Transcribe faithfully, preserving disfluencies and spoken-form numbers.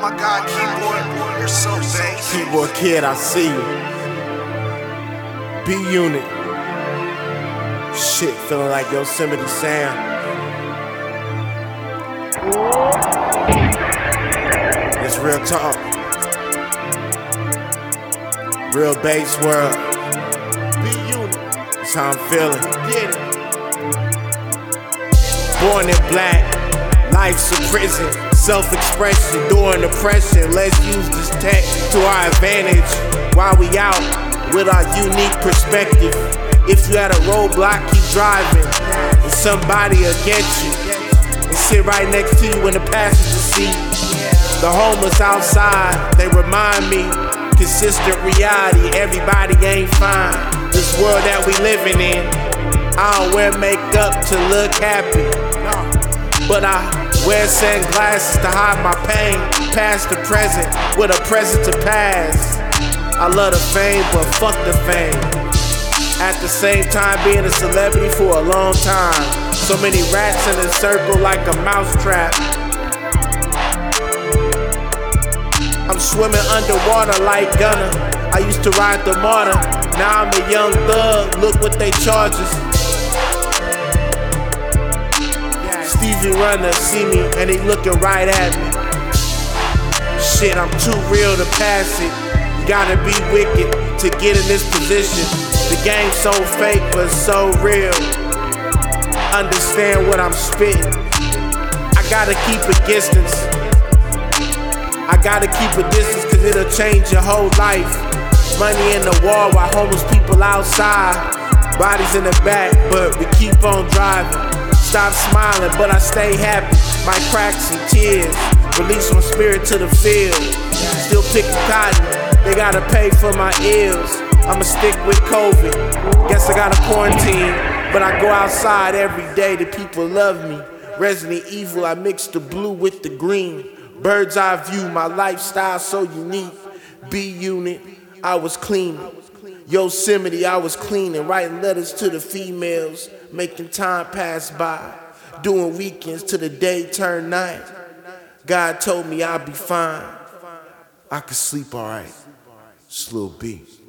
my God, keyboard, you're so bass. Keyboard Kid, I see you. B Unit. Shit, feeling like Yosemite Sam. It's real talk. Real bass world. B Unit. That's how I'm feeling. Get it. Born in black, life's a prison. Self-expression during oppression. Let's use this tech to our advantage while we out with our unique perspective. If you had a roadblock, keep driving, and somebody will get you and sit right next to you in the passenger seat. The homeless outside, they remind me, consistent reality, everybody ain't fine. This world that we living in, I don't wear makeup to look happy, but I wear sunglasses to hide my pain. Past the present with a present to pass. I love the fame, but fuck the fame. At the same time, being a celebrity for a long time. So many rats in a circle like a mousetrap. I'm swimming underwater like Gunner. I used to ride the martyr. Now I'm a young thug. Look what they charge us. Stevie Runner see me and he looking right at me. Shit, I'm too real to pass it. You gotta be wicked to get in this position. The game's so fake but so real. Understand what I'm spitting. I gotta keep a distance. I gotta keep a distance cause it'll change your whole life. Money in the wall while homeless people outside. Bodies in the back but we keep on driving. Stop smiling, but I stay happy. My cracks and tears, release my spirit to the field. Still picking cotton, they gotta pay for my ills. I'ma stick with COVID, guess I gotta quarantine. But I go outside every day, the people love me. Resident Evil, I mix the blue with the green. Bird's eye view, my lifestyle so unique. B Unit, I was cleaning. Yosemite, I was cleaning, writing letters to the females, making time pass by, doing weekends till the day turn night. God told me I'd be fine. I could sleep alright. It's Lil B.